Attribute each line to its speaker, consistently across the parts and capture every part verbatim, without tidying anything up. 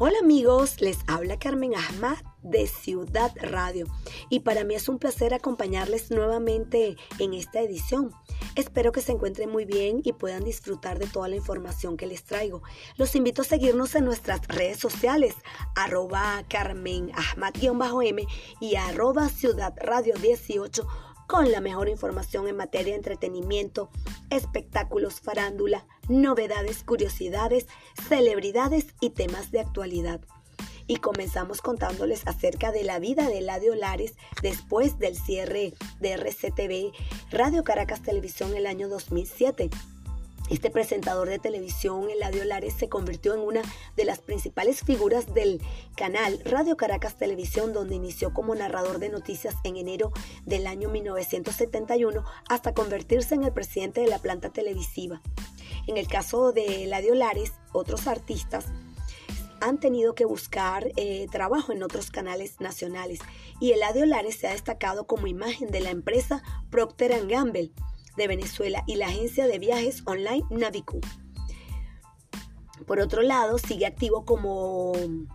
Speaker 1: Hola amigos, les habla Carmen Ahmad de Ciudad Radio y para mí es un placer acompañarles nuevamente en esta edición. Espero que se encuentren muy bien y puedan disfrutar de toda la información que les traigo. Los invito a seguirnos en nuestras redes sociales, arroba Carmen Ahmad-M y arroba Ciudad Radio dieciocho, con la mejor información en materia de entretenimiento, espectáculos, farándula, novedades, curiosidades, celebridades y temas de actualidad. Y comenzamos contándoles acerca de la vida de Eladio Lares después del cierre de R C T V, Radio Caracas Televisión, el año dos mil siete. Este presentador de televisión, Eladio Lares, se convirtió en una de las principales figuras del canal Radio Caracas Televisión, donde inició como narrador de noticias en enero del año mil novecientos setenta y uno hasta convertirse en el presidente de la planta televisiva. En el caso de Eladio Lares, otros artistas han tenido que buscar eh, trabajo en otros canales nacionales y Eladio Lares se ha destacado como imagen de la empresa Procter and Gamble de Venezuela y la agencia de viajes online Navicu. Por otro lado, sigue activo como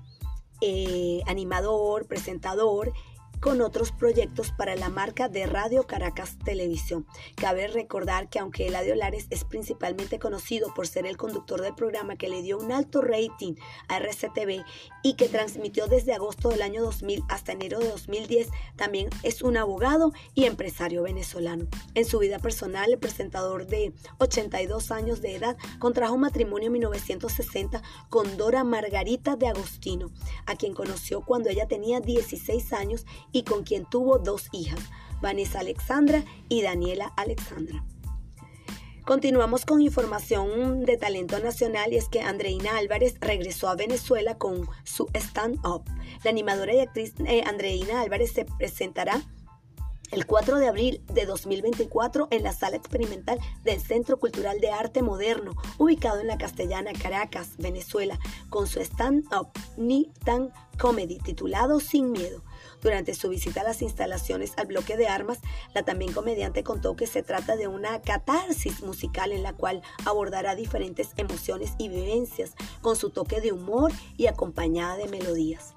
Speaker 1: eh, animador, presentador, con otros proyectos para la marca de Radio Caracas Televisión. Cabe recordar que aunque Eladio Lares es principalmente conocido por ser el conductor del programa que le dio un alto rating a R C T V y que transmitió desde agosto del año dos mil hasta enero de dos mil diez, también es un abogado y empresario venezolano. En su vida personal, el presentador de ochenta y dos años de edad contrajo matrimonio en mil novecientos sesenta con Dora Margarita de Agostino, a quien conoció cuando ella tenía dieciséis años y con quien tuvo dos hijas, Vanessa Alexandra y Daniela Alexandra. Continuamos con información de talento nacional y es que Andreina Álvarez regresó a Venezuela con su stand-up. La animadora y actriz eh, Andreina Álvarez se presentará el cuatro de abril de dos mil veinticuatro en la Sala Experimental del Centro Cultural de Arte Moderno, ubicado en la Castellana, Caracas, Venezuela, con su stand-up Ni Tan Comedy titulado Sin Miedo. Durante su visita a las instalaciones al bloque de armas, la también comediante contó que se trata de una catarsis musical en la cual abordará diferentes emociones y vivencias con su toque de humor y acompañada de melodías.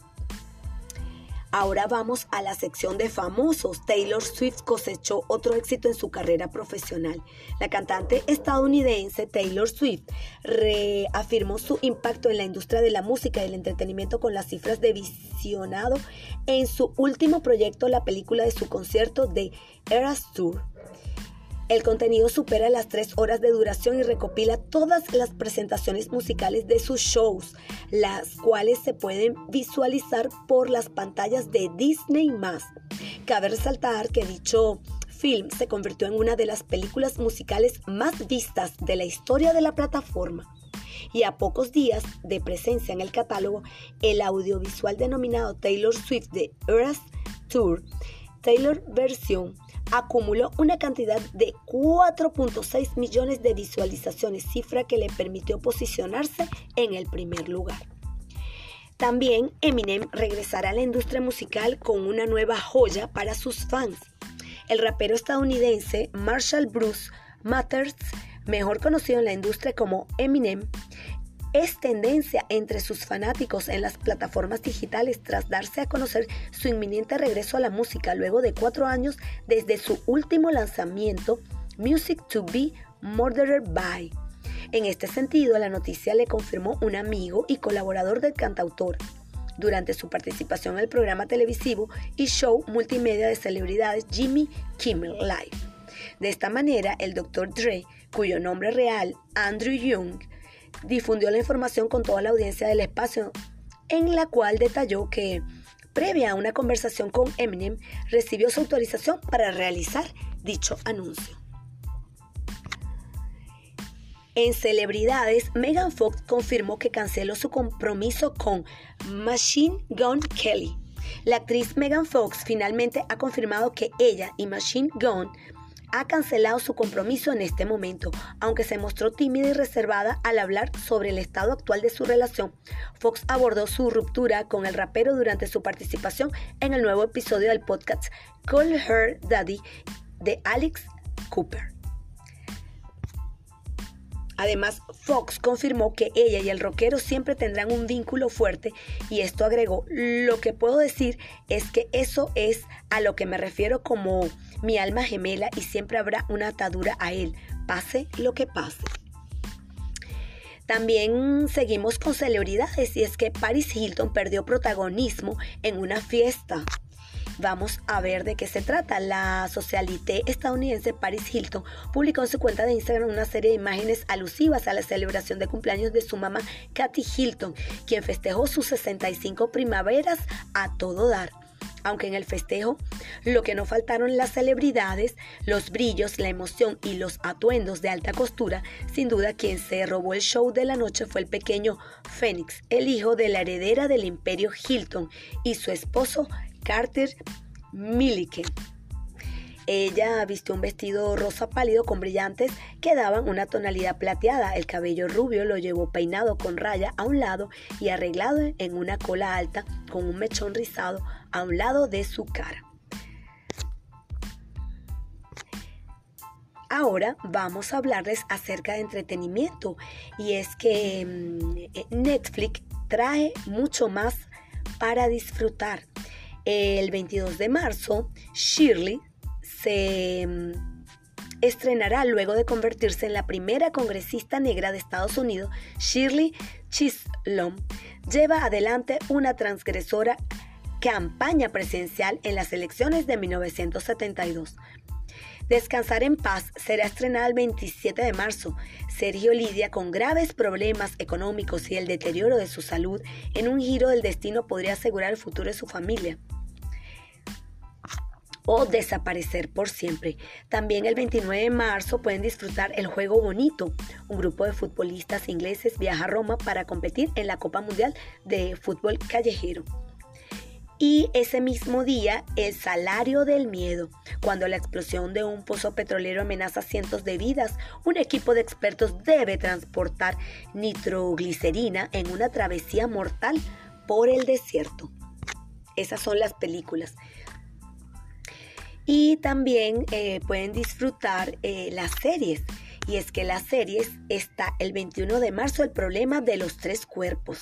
Speaker 1: Ahora vamos a la sección de famosos. Taylor Swift cosechó otro éxito en su carrera profesional. La cantante estadounidense Taylor Swift reafirmó su impacto en la industria de la música y el entretenimiento con las cifras de visionado en su último proyecto, la película de su concierto The Eras Tour. El contenido supera las tres horas de duración y recopila todas las presentaciones musicales de sus shows, las cuales se pueden visualizar por las pantallas de Disney más. Cabe resaltar que dicho film se convirtió en una de las películas musicales más vistas de la historia de la plataforma. Y a pocos días de presencia en el catálogo, el audiovisual denominado Taylor Swift The Eras Tour, Taylor Version, acumuló una cantidad de cuatro punto seis millones de visualizaciones, cifra que le permitió posicionarse en el primer lugar. También Eminem regresará a la industria musical con una nueva joya para sus fans. El rapero estadounidense Marshall Bruce Mathers, mejor conocido en la industria como Eminem, es tendencia entre sus fanáticos en las plataformas digitales tras darse a conocer su inminente regreso a la música luego de cuatro años desde su último lanzamiento, Music to Be Murdered By. En este sentido, la noticia le confirmó un amigo y colaborador del cantautor durante su participación en el programa televisivo y show multimedia de celebridades Jimmy Kimmel Live. De esta manera, el doctor Dre, cuyo nombre real, Andrew Young, difundió la información con toda la audiencia del espacio, en la cual detalló que, previa a una conversación con Eminem, recibió su autorización para realizar dicho anuncio. En celebridades, Megan Fox confirmó que canceló su compromiso con Machine Gun Kelly. La actriz Megan Fox finalmente ha confirmado que ella y Machine Gun ha cancelado su compromiso en este momento, aunque se mostró tímida y reservada al hablar sobre el estado actual de su relación. Fox abordó su ruptura con el rapero durante su participación en el nuevo episodio del podcast Call Her Daddy de Alex Cooper. Además, Fox confirmó que ella y el rockero siempre tendrán un vínculo fuerte y esto agregó: lo que puedo decir es que eso es a lo que me refiero como mi alma gemela y siempre habrá una atadura a él, pase lo que pase. También seguimos con celebridades y es que Paris Hilton perdió protagonismo en una fiesta. Vamos a ver de qué se trata. La socialité estadounidense Paris Hilton publicó en su cuenta de Instagram una serie de imágenes alusivas a la celebración de cumpleaños de su mamá Kathy Hilton, quien festejó sus sesenta y cinco primaveras a todo dar. Aunque en el festejo lo que no faltaron las celebridades, los brillos, la emoción y los atuendos de alta costura, sin duda quien se robó el show de la noche fue el pequeño Phoenix, el hijo de la heredera del imperio Hilton y su esposo Carter Milliken. Ella vistió un vestido rosa pálido con brillantes que daban una tonalidad plateada. El cabello rubio lo llevó peinado con raya a un lado y arreglado en una cola alta con un mechón rizado a un lado de su cara. Ahora vamos a hablarles acerca de entretenimiento y es que mmm, Netflix trae mucho más para disfrutar. El veintidós de marzo, Shirley se estrenará luego de convertirse en la primera congresista negra de Estados Unidos. Shirley Chisholm lleva adelante una transgresora campaña presidencial en las elecciones de mil novecientos setenta y dos. Descansar en paz será estrenada el veintisiete de marzo. Sergio lidia con graves problemas económicos y el deterioro de su salud. En un giro del destino podría asegurar el futuro de su familia o desaparecer por siempre. También el veintinueve de marzo pueden disfrutar El Juego Bonito. Un grupo de futbolistas ingleses viaja a Roma para competir en la Copa Mundial de Fútbol Callejero. Y ese mismo día, El Salario del Miedo. Cuando la explosión de un pozo petrolero amenaza cientos de vidas, un equipo de expertos debe transportar nitroglicerina en una travesía mortal por el desierto. Esas son las películas. Y también eh, pueden disfrutar eh, las series. Y es que las series está el veintiuno de marzo, El Problema de los Tres Cuerpos.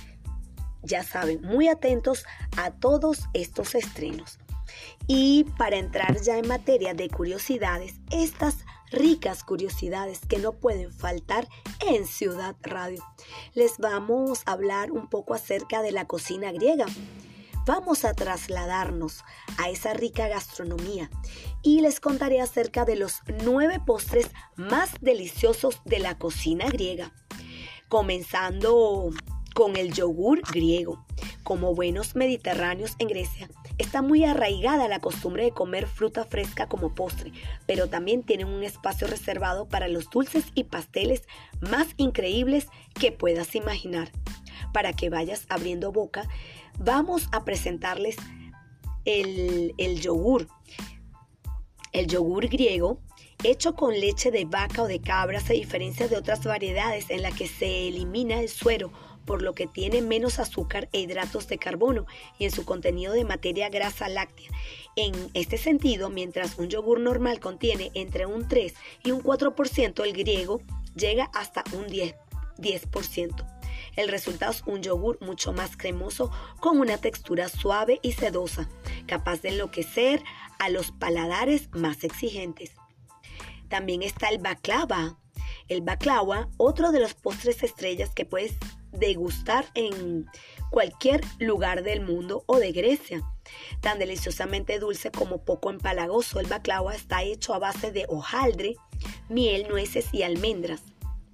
Speaker 1: Ya saben, muy atentos a todos estos estrenos. Y para entrar ya en materia de curiosidades, estas ricas curiosidades que no pueden faltar en Ciudad Radio, les vamos a hablar un poco acerca de la cocina griega. Vamos a trasladarnos a esa rica gastronomía y les contaré acerca de los nueve postres más deliciosos de la cocina griega. Comenzando con el yogur griego. Como buenos mediterráneos en Grecia, está muy arraigada la costumbre de comer fruta fresca como postre, pero también tienen un espacio reservado para los dulces y pasteles más increíbles que puedas imaginar. Para que vayas abriendo boca, vamos a presentarles el, el yogur. El yogur griego, hecho con leche de vaca o de cabra, se diferencia de otras variedades en las que se elimina el suero, por lo que tiene menos azúcar e hidratos de carbono y en su contenido de materia grasa láctea. En este sentido, mientras un yogur normal contiene entre un tres y un cuatro por ciento, el griego llega hasta un diez por ciento. El resultado es un yogur mucho más cremoso con una textura suave y sedosa, capaz de enloquecer a los paladares más exigentes. También está el baklava. El baklava, otro de los postres estrellas que puedes degustar en cualquier lugar del mundo o de Grecia. Tan deliciosamente dulce como poco empalagoso, el baklava está hecho a base de hojaldre, miel, nueces y almendras.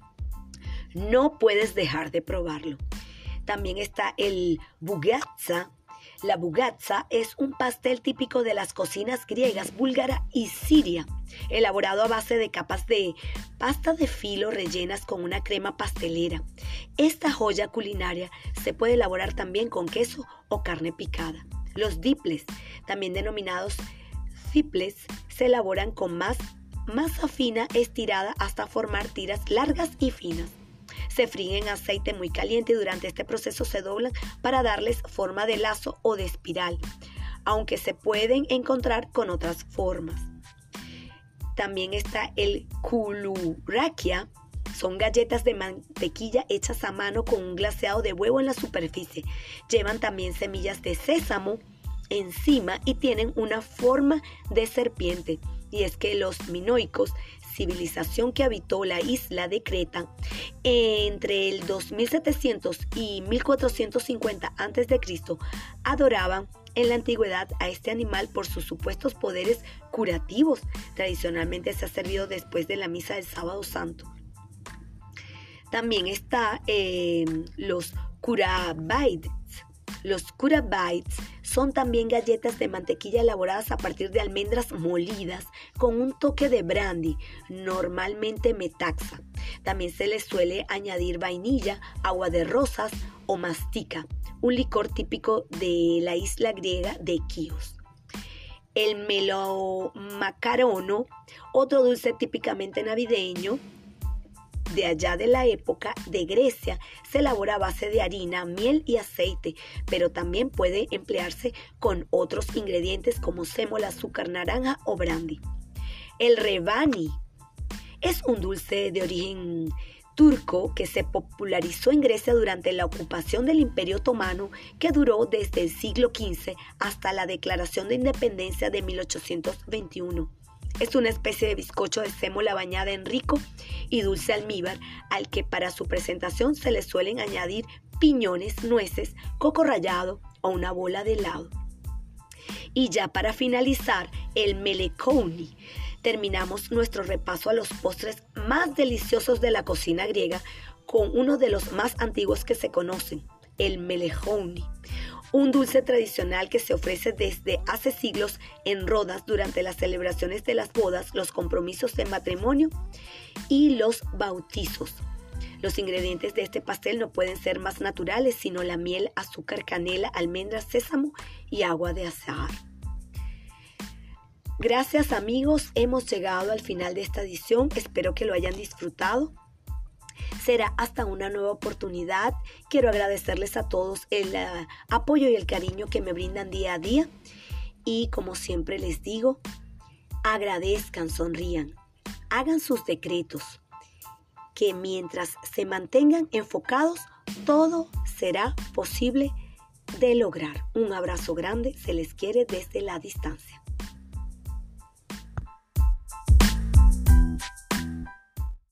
Speaker 1: No puedes dejar de probarlo. También está el bugatsa. La bugatsa es un pastel típico de las cocinas griegas, búlgara y siria, elaborado a base de capas de pasta de filo rellenas con una crema pastelera. Esta joya culinaria se puede elaborar también con queso o carne picada. Los diples, también denominados ciples, se elaboran con más masa fina estirada hasta formar tiras largas y finas. Se fríen en aceite muy caliente y durante este proceso se doblan para darles forma de lazo o de espiral, aunque se pueden encontrar con otras formas. También está el koulourakia. Son galletas de mantequilla hechas a mano con un glaseado de huevo en la superficie. Llevan también semillas de sésamo encima y tienen una forma de serpiente. Y es que los minoicos, civilización que habitó la isla de Creta entre el dos mil setecientos y mil cuatrocientos cincuenta antes de Cristo, adoraban en la antigüedad a este animal por sus supuestos poderes curativos. Tradicionalmente se ha servido después de la misa del Sábado Santo. También está eh, los curabites. Los curabites son también galletas de mantequilla elaboradas a partir de almendras molidas con un toque de brandy, normalmente metaxa. También se les suele añadir vainilla, agua de rosas o mastica, un licor típico de la isla griega de Quíos. El melomacarono, otro dulce típicamente navideño, de allá de la época de Grecia, se elabora a base de harina, miel y aceite, pero también puede emplearse con otros ingredientes como sémola, azúcar, naranja o brandy. El rebani es un dulce de origen turco que se popularizó en Grecia durante la ocupación del Imperio Otomano, que duró desde el siglo quince hasta la Declaración de Independencia de mil ochocientos veintiuno. Es una especie de bizcocho de sémola bañada en rico y dulce almíbar, al que para su presentación se le suelen añadir piñones, nueces, coco rallado o una bola de helado. Y ya para finalizar, el melekouni. Terminamos nuestro repaso a los postres más deliciosos de la cocina griega con uno de los más antiguos que se conocen, el melekouni. Un dulce tradicional que se ofrece desde hace siglos en Rodas durante las celebraciones de las bodas, los compromisos de matrimonio y los bautizos. Los ingredientes de este pastel no pueden ser más naturales, sino la miel, azúcar, canela, almendras, sésamo y agua de azahar. Gracias amigos, hemos llegado al final de esta edición, espero que lo hayan disfrutado. Será hasta una nueva oportunidad. Quiero agradecerles a todos el uh, apoyo y el cariño que me brindan día a día. Y como siempre les digo, agradezcan, sonrían, hagan sus decretos, que mientras se mantengan enfocados, todo será posible de lograr. Un abrazo grande, se les quiere desde la distancia.